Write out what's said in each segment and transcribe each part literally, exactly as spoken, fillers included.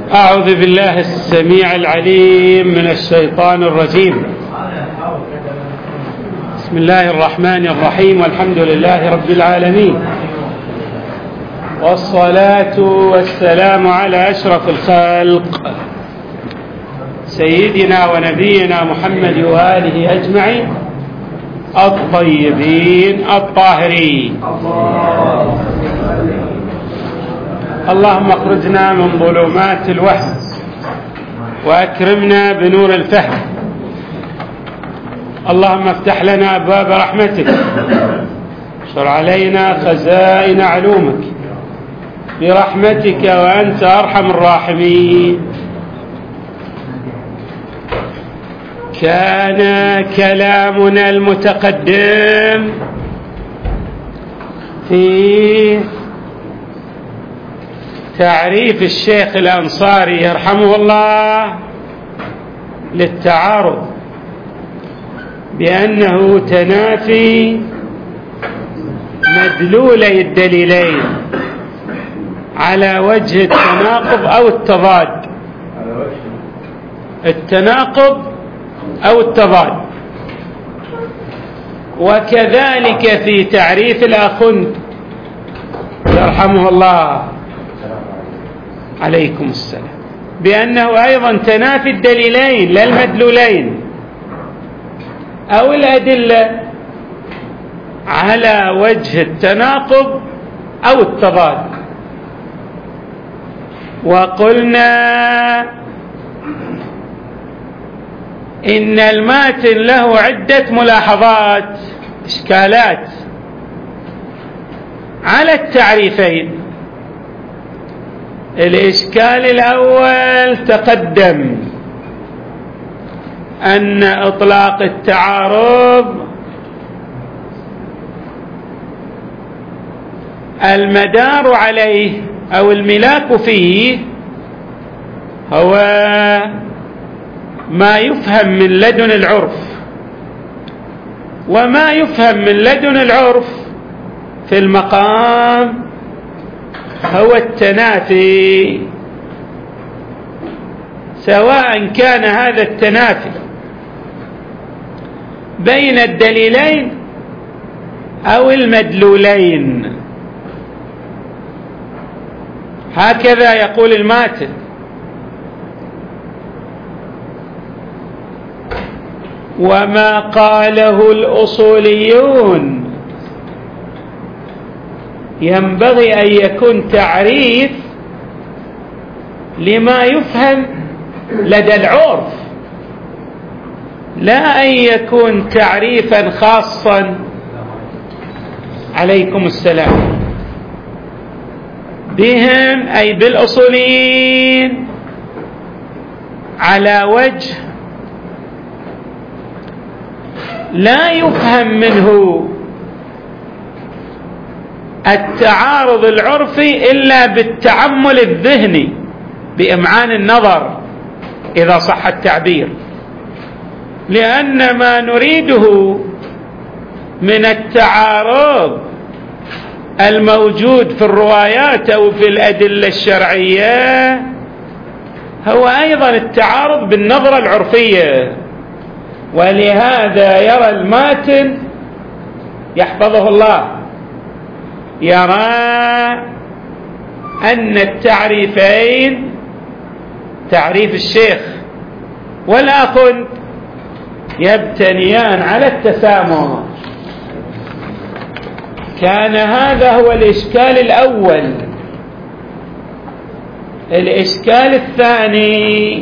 أعوذ بالله السميع العليم من الشيطان الرجيم. بسم الله الرحمن الرحيم، والحمد لله رب العالمين، والصلاة والسلام على أشرف الخلق سيدنا ونبينا محمد وآله أجمعين الطيبين الطاهرين. اللهم اخرجنا من ظلمات الوهم وأكرمنا بنور الفهم. اللهم افتح لنا أبواب رحمتك، اشر علينا خزائن علومك برحمتك وأنت أرحم الراحمين. كان كلامنا المتقدم في تعريف الشيخ الأنصاري يرحمه الله للتعارض بأنه تنافي مدلولي الدليلين على وجه التناقض أو التضاد، التناقض أو التضاد. وكذلك في تعريف الأخند يرحمه الله عليكم السلام بأنه أيضا تنافي الدليلين لا المدلولين أو الأدلة على وجه التناقض أو التضاد. وقلنا إن الماتن له عدة ملاحظات إشكالات على التعريفين. الإشكال الأول تقدم أن إطلاق التعارض المدار عليه أو الملاك فيه هو ما يفهم من لدن العرف، وما يفهم من لدن العرف في المقام هو التنافي، سواء كان هذا التنافي بين الدليلين أو المدلولين. هكذا يقول الماتن. وما قاله الأصوليون ينبغي أن يكون تعريف لما يفهم لدى العرف، لا أن يكون تعريفا خاصا عليكم السلام بهم أي بالأصوليين على وجه لا يفهم منه التعارض العرفي إلا بالتعمل الذهني بإمعان النظر إذا صح التعبير، لأن ما نريده من التعارض الموجود في الروايات أو في الأدلة الشرعية هو أيضا التعارض بالنظرة العرفية. ولهذا يرى الماتن يحفظه الله يرى أن التعريفين تعريف الشيخ والأخند يبتنيان على التسامح. كان هذا هو الإشكال الأول. الإشكال الثاني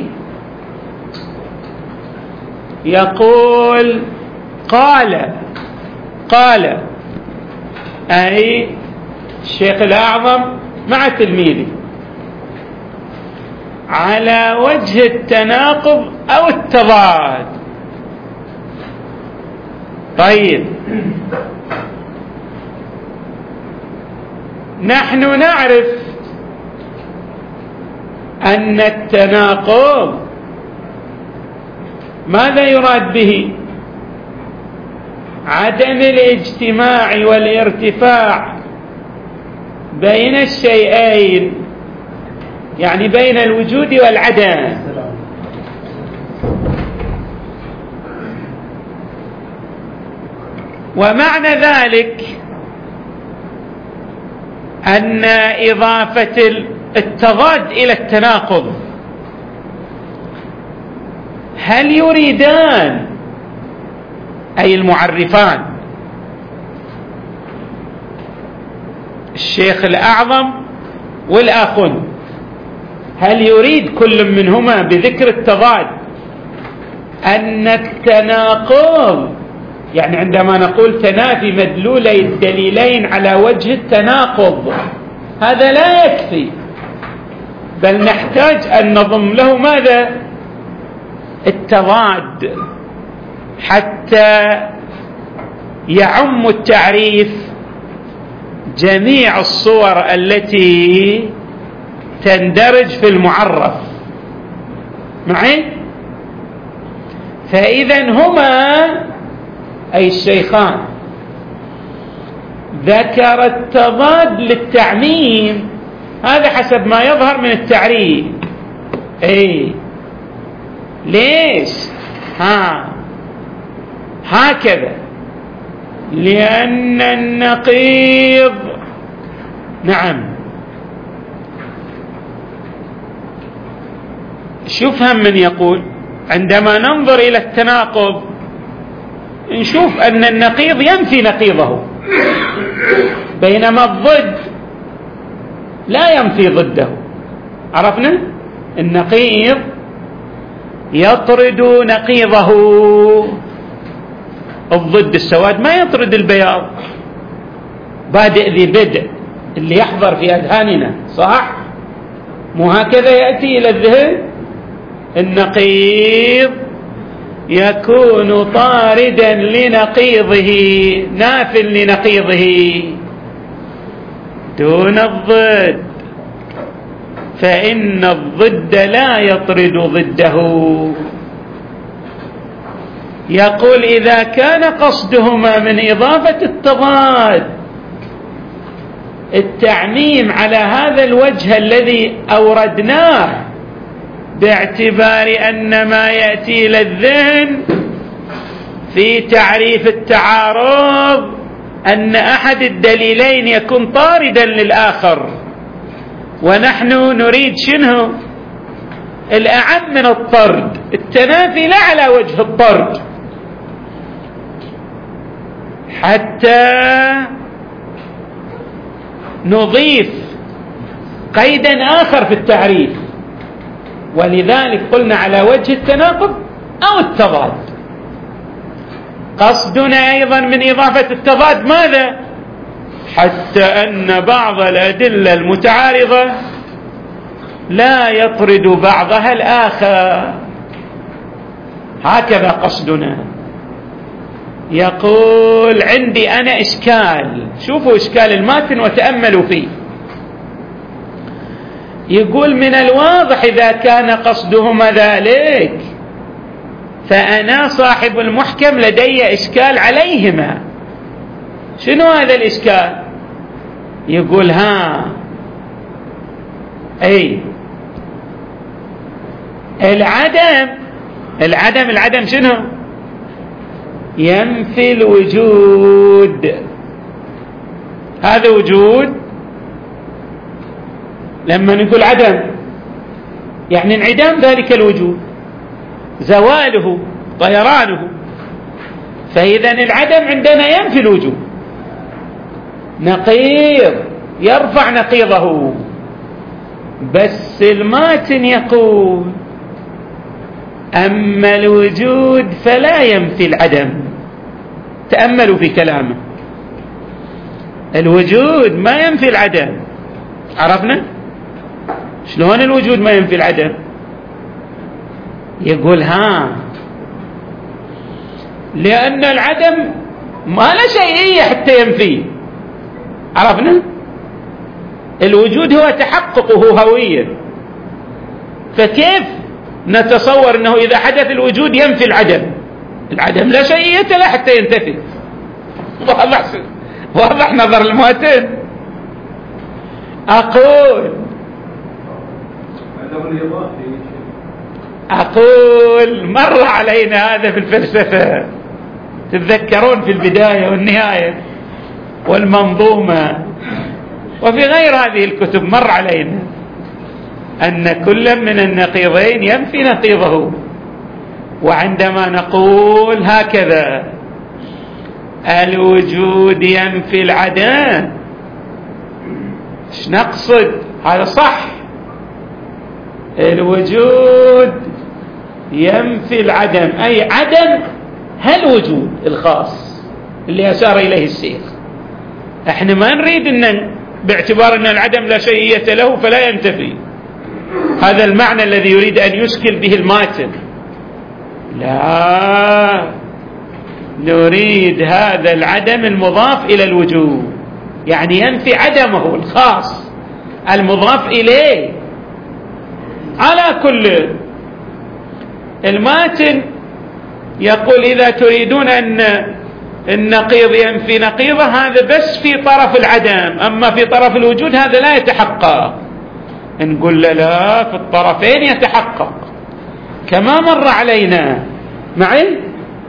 يقول قال قال أي الشيخ الأعظم مع تلميذه على وجه التناقض أو التضاد. طيب، نحن نعرف أن التناقض ماذا يراد به؟ عدم الاجتماع والارتفاع بين الشيئين يعني بين الوجود والعدم. ومعنى ذلك أن إضافة التضاد إلى التناقض، هل يريدان أي المعرفان الشيخ الأعظم والآخون، هل يريد كل منهما بذكر التضاد أن التناقض، يعني عندما نقول تنافي مدلولي الدليلين على وجه التناقض هذا لا يكفي، بل نحتاج أن نضم له ماذا؟ التضاد، حتى يعم التعريف جميع الصور التي تندرج في المعرف معي. فإذا هما أي الشيخان ذكر التضاد للتعميم، هذا حسب ما يظهر من التعريف. اي ليش؟ ها هكذا، لأن النقيض، نعم شوف هم من يقول عندما ننظر إلى التناقض نشوف أن النقيض ينفي نقيضه، بينما الضد لا ينفي ضده. عرفنا؟ النقيض يطرد نقيضه، الضد السواد ما يطرد البياض. بادئ ذي بدء اللي يحضر في أذهاننا، صح؟ مو هكذا يأتي إلى الذهن؟ النقيض يكون طاردا لنقيضه، ناف لنقيضه دون الضد، فإن الضد لا يطرد ضده. يقول إذا كان قصدهما من إضافة التضاد التعميم على هذا الوجه الذي أوردناه، باعتبار أن ما يأتي إلى الذهن في تعريف التعارض أن أحد الدليلين يكون طاردا للآخر، ونحن نريد شنو؟ الأعم من الطرد، التنافي لا على وجه الطرد، حتى نضيف قيدا آخر في التعريف، ولذلك قلنا على وجه التناقض أو التضاد. قصدنا أيضا من إضافة التضاد ماذا؟ حتى أن بعض الأدلة المتعارضة لا يطرد بعضها الآخر، هكذا قصدنا. يقول عندي أنا إشكال، شوفوا إشكال الماتن وتأملوا فيه. يقول من الواضح إذا كان قصدهما ذلك فأنا صاحب المحكم لدي إشكال عليهما. شنو هذا الإشكال؟ يقول ها أي العدم، العدم العدم شنو؟ ينفي الوجود، هذا وجود. لما نقول عدم يعني انعدام ذلك الوجود، زواله، طيرانه. فإذا العدم عندنا ينفي الوجود، نقيض يرفع نقيضه. بس الماتن يقول أما الوجود فلا ينفي العدم. تأملوا في كلامه، الوجود ما ينفي العدم. عرفنا شلون الوجود ما ينفي العدم؟ يقول ها لأن العدم ما له شيئية حتى ينفيه. عرفنا الوجود هو تحققه هويا، فكيف نتصور أنه إذا حدث الوجود ينفي العدم؟ العدم لا شيئية له حتى ينتفي. واضح واضح نظر الماتن. أقول أقول مر علينا هذا في الفلسفة، تتذكرون في البداية والنهاية والمنظومة وفي غير هذه الكتب مر علينا أن كل من النقيضين ينفي نقيضه. وعندما نقول هكذا الوجود ينفي العدم، ايش نقصد؟ هذا صح، الوجود ينفي العدم، أي عدم هالوجود الخاص اللي أشار إليه الشيخ. احنا ما نريد أن باعتبار أن العدم لا شيئية له فلا ينتفي، هذا المعنى الذي يريد أن يشكل به الماتن. لا، نريد هذا العدم المضاف إلى الوجود، يعني ينفي عدمه الخاص المضاف إليه. على كل الماتن يقول إذا تريدون أن النقيض ينفي نقيضه هذا بس في طرف العدم، أما في طرف الوجود هذا لا يتحقق. نقول لا، في الطرفين يتحقق كما مر علينا معي.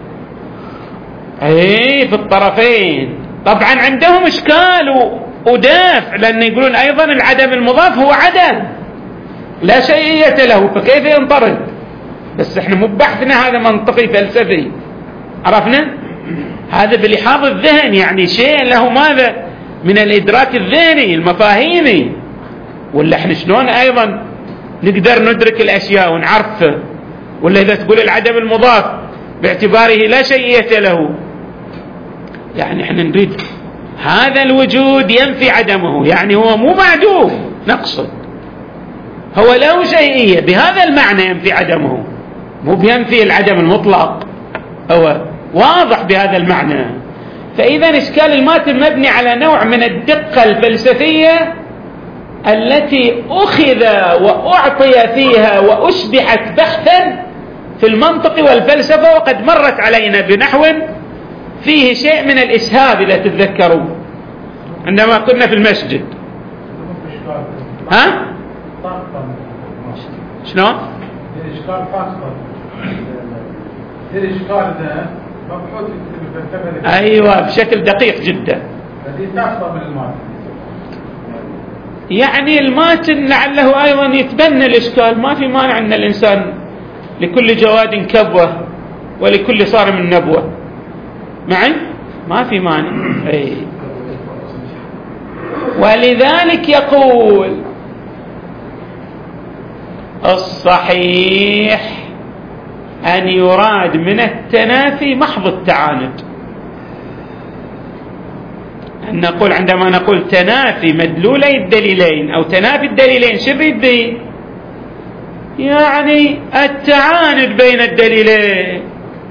اي في الطرفين. طبعا عندهم اشكال ودافع، لان يقولون ايضا العدم المضاف هو عدم لا شيئية له، فكيف ينطرد؟ بس احنا مو بحثنا هذا منطقي فلسفي، عرفنا هذا بلحاظ الذهن، يعني شيء له ماذا من الادراك الذهني المفاهيمي. ولا احنا شلون ايضا نقدر ندرك الاشياء ونعرفه؟ ولا اذا تقول العدم المضاف باعتباره لا شيئية له، يعني احنا نريد هذا الوجود ينفي عدمه، يعني هو مو معدوم، نقصد هو له شيئية بهذا المعنى ينفي عدمه، مو بينفي العدم المطلق، هو واضح بهذا المعنى. فإذا إشكال الماتن مبني على نوع من الدقة الفلسفية التي أخذ وأعطي فيها وأشبحت بحثا في المنطق والفلسفة، وقد مرت علينا بنحو فيه شيء من الإسهاب إذا تتذكروا عندما كنا في المسجد. ها؟ شنو؟ الإشكال فاصل، الإشكال ده مبحوث في الفلسفة. أيوة بشكل دقيق جدا. الذي تحصل من الماتن، يعني الماتن لعله أيضا يتبنى الإشكال. ما في مانع أن الإنسان لكل جواد كبوة ولكل صارم نبوة، معي ما في مانع. أي. ولذلك يقول الصحيح أن يراد من التنافي محض التعاند. أن نقول عندما نقول تنافي مدلولي الدليلين أو تنافي الدليلين شو يريد؟ يعني التعاند بين الدليلين،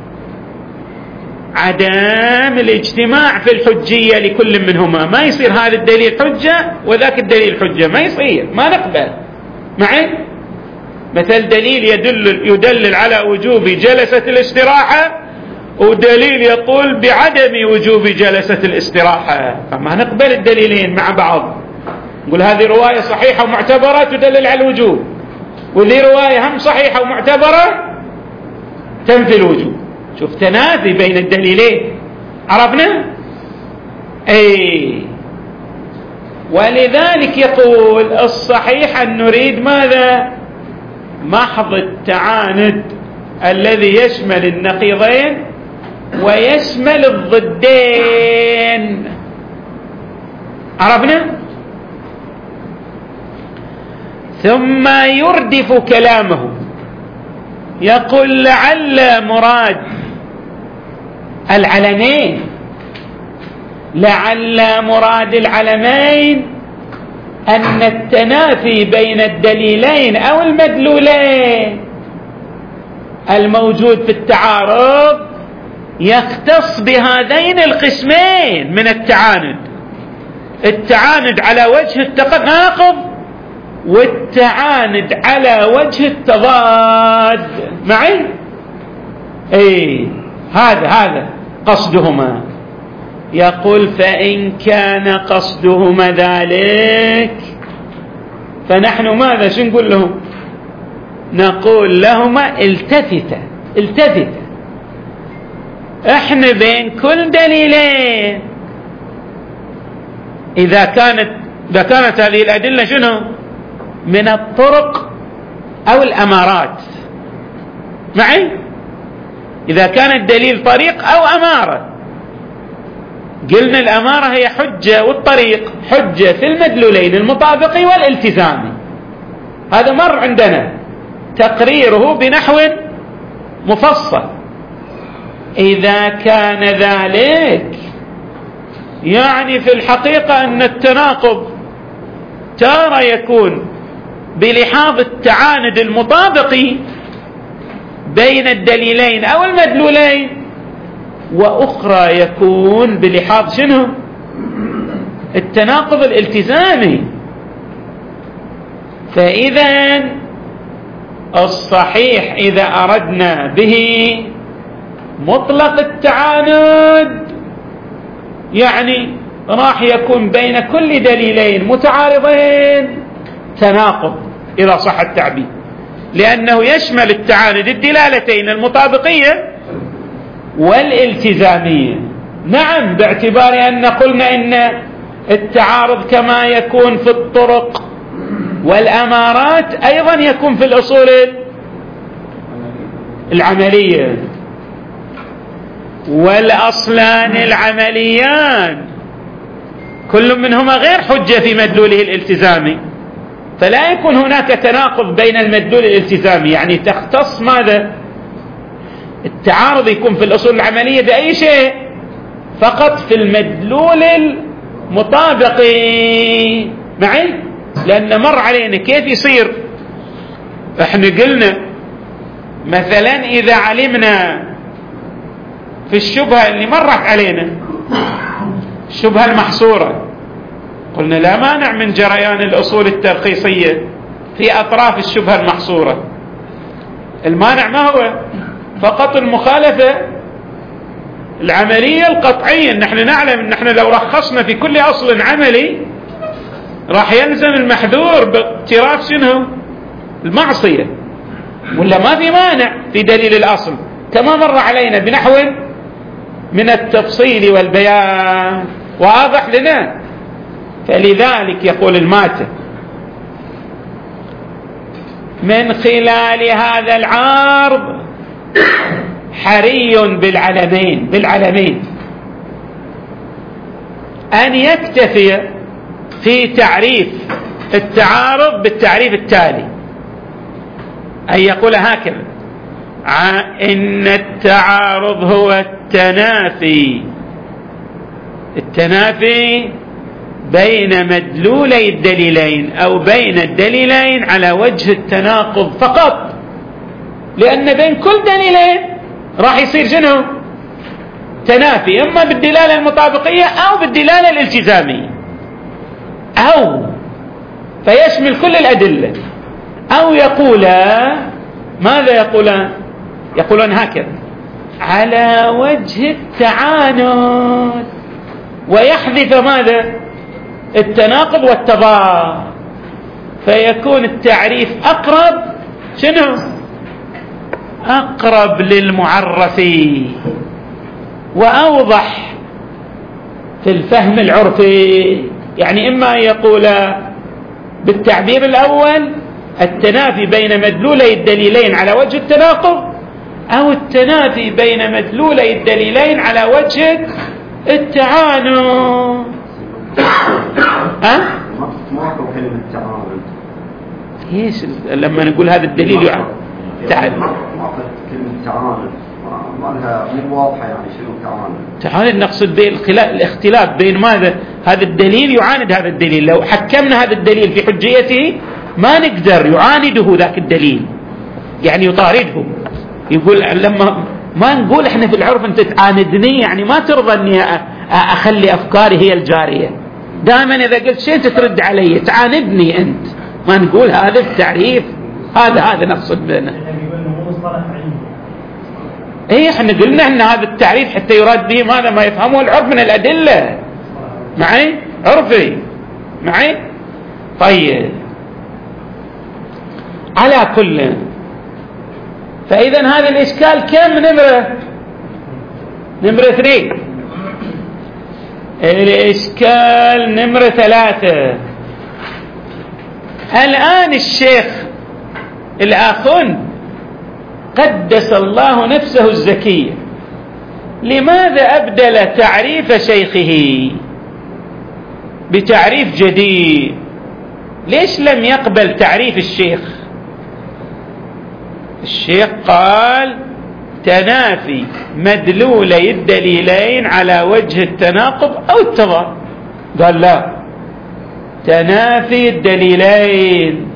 عدم الاجتماع في الحجية لكل منهما، ما يصير هذا الدليل حجة وذاك الدليل حجة، ما يصير، ما نقبل. معي مثل دليل يدل يدلل على وجوب جلسة الاستراحة ودليل يقول بعدم وجوب جلسة الاستراحة، فما نقبل الدليلين مع بعض. نقول هذه رواية صحيحة ومعتبرة تدلل على الوجوب، وذي رواية هم صحيحة ومعتبرة تنفي الوجوب. شوف تنافي بين الدليلين، عرفنا؟ اي. ولذلك يقول الصحيح أن نريد ماذا؟ محض التعاند الذي يشمل النقيضين ويشمل الضدين، عرفنا؟ ثم يردف كلامه يقول لعل مراد العلمين، لعل مراد العلمين أن التنافي بين الدليلين أو المدلولين الموجود في التعارض يختص بهذين القسمين من التعاند، التعاند على وجه التناقض والتعاند على وجه التضاد. معي؟ اي هذا هذا قصدهما. يقول فإن كان قصدهما ذلك فنحن ماذا شو نقول لهم؟ نقول لهما التفتا التفتا، احنا بين كل دليلين اذا كانت اذا كانت هذه الادله شنو؟ من الطرق او الامارات. معي؟ اذا كان الدليل طريق او اماره، قلنا الاماره هي حجه والطريق حجه في المدلولين المطابقي والالتزامي. هذا مر عندنا تقريره بنحو مفصل. إذا كان ذلك يعني في الحقيقة أن التناقض تارة يكون بلحاظ التعاند المطابقي بين الدليلين أو المدلولين، وأخرى يكون بلحاظ شنو؟ التناقض الالتزامي. فإذا الصحيح إذا أردنا به مطلق التعاند يعني راح يكون بين كل دليلين متعارضين تناقض إذا صح التعبير، لأنه يشمل التعاند الدلالتين المطابقية والالتزامية. نعم، باعتبار أن قلنا إن التعارض كما يكون في الطرق والأمارات أيضا يكون في الأصول العملية، والأصلان العمليان كل منهما غير حجة في مدلوله الالتزامي، فلا يكون هناك تناقض بين المدلول الالتزامي. يعني تختص ماذا؟ التعارض يكون في الأصول العملية بأي شيء؟ فقط في المدلول المطابقي. معي؟ لأن مر علينا كيف يصير. احنا قلنا مثلا إذا علمنا في الشبهة اللي مرت علينا الشبهة المحصورة، قلنا لا مانع من جريان الأصول الترخيصية في أطراف الشبهة المحصورة. المانع ما هو؟ فقط المخالفة العملية القطعية. نحن نعلم ان نحن لو رخصنا في كل أصل عملي راح يلزم المحذور باقتراف شنو؟ المعصية، ولا ما في مانع في دليل الأصل كما مر علينا بنحو من التفصيل والبيان واضح لنا. فلذلك يقول الماتن من خلال هذا العرض حري بالعلمين بالعلمين أن يكتفي في تعريف التعارض بالتعريف التالي، أن يقول هكذا: إن التعارض هو التنافي التنافي بين مدلولي الدليلين أو بين الدليلين على وجه التناقض فقط، لأن بين كل دليلين راح يصير شنو؟ تنافي، إما بالدلالة المطابقية أو بالدلالة الالتزامية، أو فيشمل كل الأدلة، أو يقول ماذا يقولان؟ يقولون هكذا: على وجه التعاند، ويحذف ماذا؟ التناقض والتضاد، فيكون التعريف أقرب شنو؟ أقرب للمعرف وأوضح في الفهم العرفي. يعني إما أن يقول بالتعبير الأول التنافي بين مدلولي الدليلين على وجه التناقض، أو التنافي بين مدلولي الدليلين على وجه التعاند. ها؟ ما أقول كلمة تعاند. ايش لما نقول هذا الدليل يعني تعاند؟ ما أقول كلمة تعاند، ما لها مو واضحة يعني شنو تعاند. تعاند نقصد به الاختلاف بين ماذا؟ هذا الدليل يعاند هذا الدليل. لو حكمنا هذا الدليل في حجيته ما نقدر يعانده ذاك الدليل، يعني يطارده. يقول لما ما نقول احنا في العرف انت تعاندني، يعني ما ترضى اني اخلي افكاري هي الجارية، دائما اذا قلت شيء ترد علي، تعاندني انت. ما نقول هذا التعريف، هذا هذا نقصد بنا. ايه احنا قلنا ان هذا التعريف حتى يراد به ماذا؟ ما يفهمه العرف من الادلة. معي؟ عرفي معي؟ طيب، على كل فإذا هذا الإشكال كم نمرة؟ نمرة اثنين. الإشكال نمرة ثلاثة. الآن الشيخ الآخوند قدس الله نفسه الزكية لماذا أبدل تعريف شيخه بتعريف جديد؟ ليش لم يقبل تعريف الشيخ؟ الشيخ قال تنافي مدلولي الدليلين على وجه التناقض أو التضاد. قال لا، تنافي الدليلين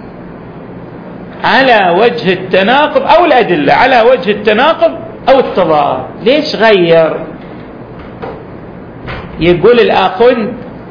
على وجه التناقض أو الأدلة على وجه التناقض أو التضاد. ليش غير؟ يقول الآخوند،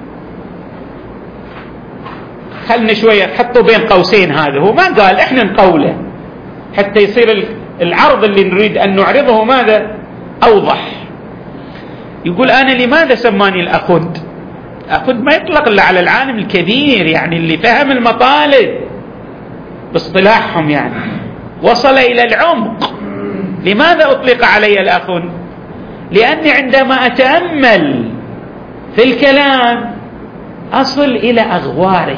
خلنا شوية حطوا بين قوسين، هذا هو ما قال، احنا نقوله حتى يصير العرض اللي نريد أن نعرضه ماذا أوضح. يقول أنا لماذا سماني الآخوند؟ الآخوند ما يطلق إلا على العالم الكبير، يعني اللي فهم المطالب باصطلاحهم، يعني وصل إلى العمق. لماذا أطلق علي الآخوند؟ لأني عندما أتأمل في الكلام أصل إلى أغواره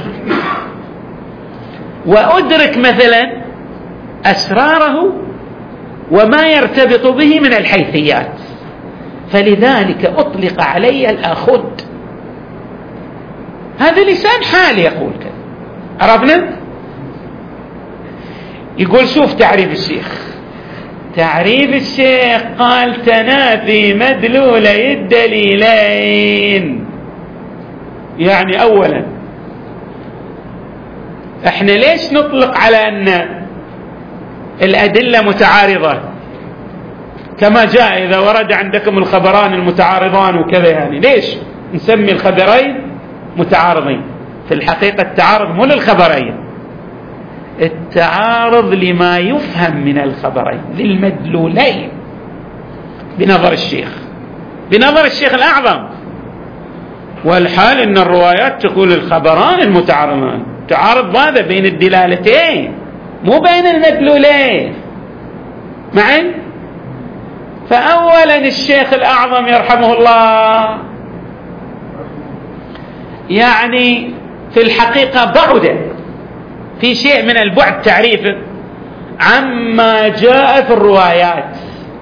وأدرك مثلا أسراره وما يرتبط به من الحيثيات، فلذلك أطلق علي الآخوند. هذا لسان حال يقول كذا، عرفنا؟ يقول شوف تعريف الشيخ. تعريف الشيخ قال تنافي مدلولي الدليلين. يعني أولا احنا ليش نطلق على أن الأدلة متعارضة كما جاء إذا ورد عندكم الخبران المتعارضان وكذا؟ يعني ليش نسمي الخبرين متعارضين؟ في الحقيقة التعارض مو للخبرين، التعارض لما يفهم من الخبرين، للمدلولين بنظر الشيخ، بنظر الشيخ الأعظم. والحال إن الروايات تقول الخبران المتعارضان، تعارض هذا بين الدلالتين مو بين المدلولين معي. فأولا الشيخ الأعظم يرحمه الله يعني في الحقيقة بعد في شيء من البعد تعريفه عما جاء في الروايات.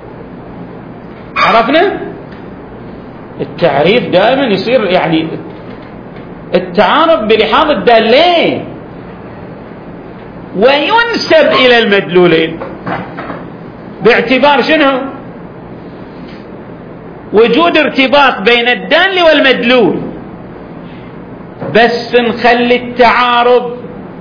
عرفنا؟ التعريف دائما يصير يعني التعارض بلحاظ الدالين وينسب إلى المدلولين باعتبار شنو؟ وجود ارتباط بين الدال والمدلول. بس نخلي التعارض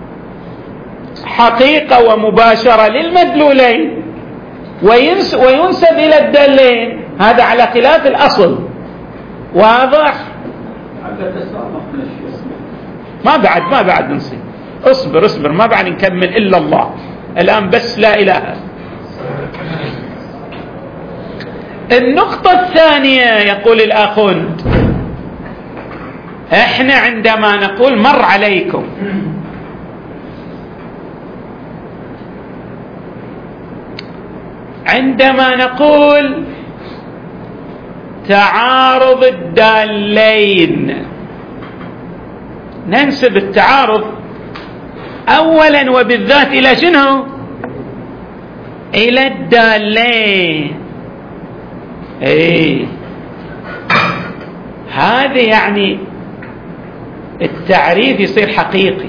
حقيقة ومباشرة للمدلولين وينسب إلى الدالين، هذا على خلاف الأصل. واضح؟ ما بعد ما بعد نصيب. اصبر اصبر ما بعد نكمل إلا الله الآن، بس لا إله. النقطة الثانية يقول الآخوند احنا عندما نقول مر عليكم عندما نقول تعارض الدالين ننسب التعارض أولا وبالذات إلى شنو؟ إلى الدالين. ايه هذا يعني التعريف يصير حقيقي.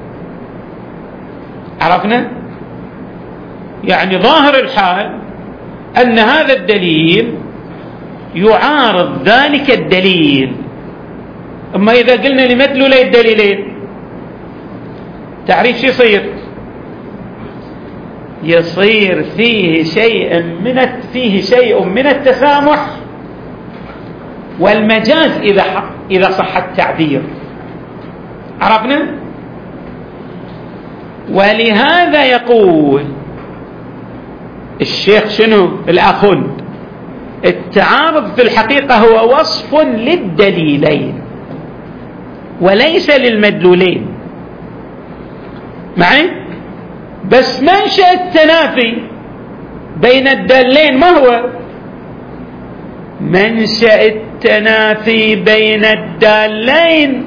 عرفنا؟ يعني ظاهر الحال أن هذا الدليل يعارض ذلك الدليل. أما إذا قلنا لمدلولي الدليلين تعريف شو يصير؟ يصير فيه شيء من فيه شيء من التسامح والمجاز إذا إذا صح التعبير. عرفنا؟ ولهذا يقول الشيخ شنو الآخوند التعارض في الحقيقة هو وصف للدليلين وليس للمدلولين. معي؟ بس منشأ التنافي بين الدالين ما هو؟ منشأ التنافي بين الدالين.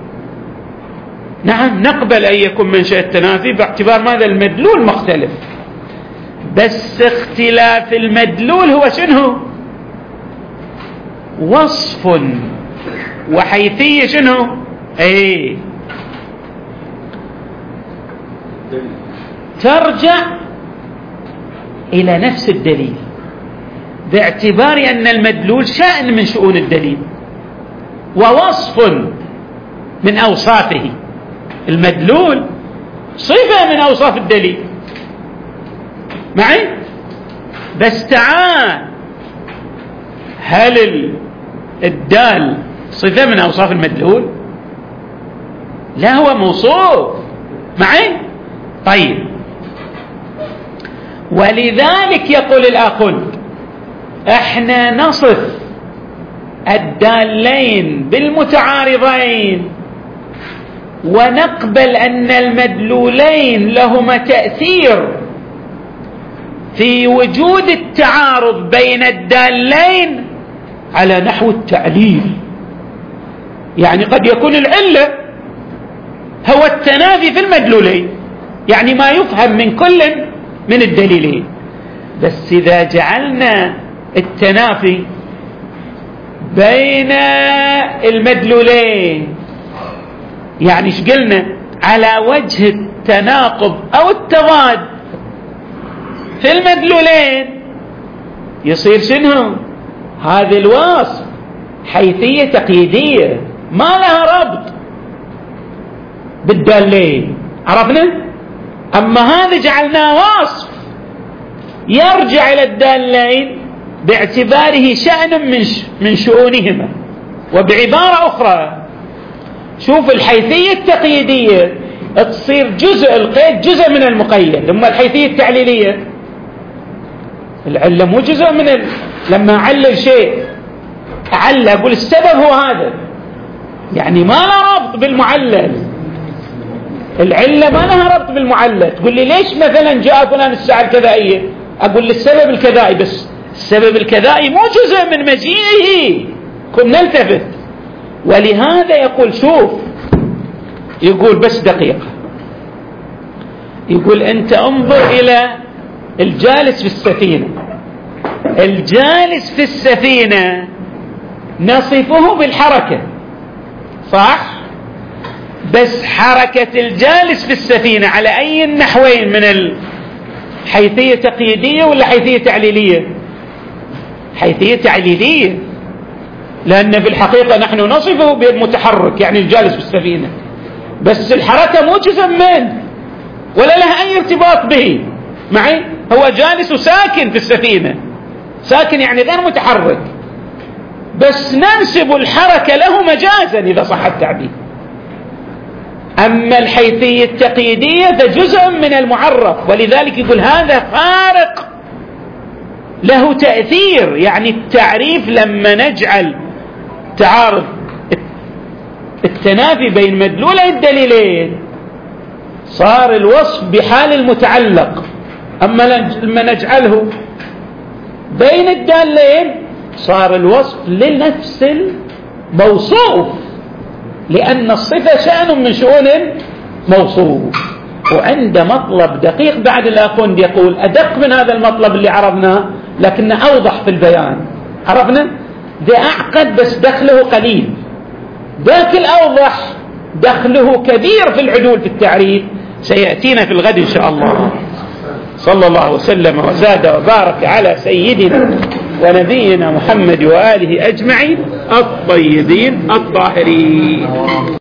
نعم نقبل أن يكون منشأ التنافي باعتبار ماذا؟ المدلول مختلف، بس اختلاف المدلول هو شنو؟ وصف وحيثية شنو؟ ايه ترجع إلى نفس الدليل باعتبار أن المدلول شأن من شؤون الدليل ووصف من أوصافه. المدلول صفة من أوصاف الدليل معي؟ بس تعال، هل الدال صفة من أوصاف المدلول؟ لا، هو موصوف معي. طيب، ولذلك يقول الآخر احنا نصف الدالين بالمتعارضين ونقبل أن المدلولين لهما تأثير في وجود التعارض بين الدالين على نحو التعليل. يعني قد يكون العلة هو التنافي في المدلولين، يعني ما يفهم من كل من الدليلين. بس إذا جعلنا التنافي بين المدلولين، يعني ايش قلنا؟ على وجه التناقض أو التضاد في المدلولين، يصير شنو؟ هذا الوصف حيثية تقييدية ما لها ربط بالدالين، عرفنا؟ أما هذا جعلناه وصف يرجع إلى الدالين باعتباره شأن من من شؤونهما. وبعبارة أخرى، شوف الحيثية التقييدية تصير جزء القيد جزء من المقيد. أما الحيثية التعليلية العلة مو جزء من ال... لما أعلل شيء أعلل أقول السبب هو هذا، يعني ما له ربط بالمعلل. العلة ما لها ربط بالمعلل. تقول لي ليش مثلا جاء فلان الساعة الكذائية؟ أقول للسبب الكذائي، بس السبب الكذائي مو جزء من مجيئه، كنا نلتفت. ولهذا يقول شوف، يقول بس دقيقة، يقول أنت انظر إلى الجالس في السفينة. الجالس في السفينة نصفه بالحركة، صح؟ بس حركة الجالس في السفينة على أي النحوين من الحيثية تقييدية ولا حيثية تعليلية؟ حيثية تعليلية، لأن في الحقيقة نحن نصفه بالمتحرك، يعني الجالس في السفينة، بس الحركة مو جزء منه ولا لها أي ارتباط به معي. هو جالس ساكن في السفينة، ساكن يعني غير متحرك، بس ننسب الحركة له مجازا إذا صح التعبير. أما الحيثية التقييدية فجزء من المعرف، ولذلك يقول هذا فارق له تأثير. يعني التعريف لما نجعل تعارض التنافي بين مدلولي الدليلين صار الوصف بحال المتعلق، أما لما نجعله بين الدالين صار الوصف لنفس الموصوف، لأن الصفة شأن من شؤون موصوف. وعند مطلب دقيق بعد الآخوند يقول أدق من هذا المطلب اللي عرفناه لكنه أوضح في البيان، عرفنا؟ ده أعقد بس دخله قليل، ذاك الأوضح دخله كبير في العدول في التعريف، سيأتينا في الغد إن شاء الله. صلى الله وسلم وزاد وبارك على سيدنا ونبينا محمد وآله أجمعين الطيبين الطاهرين.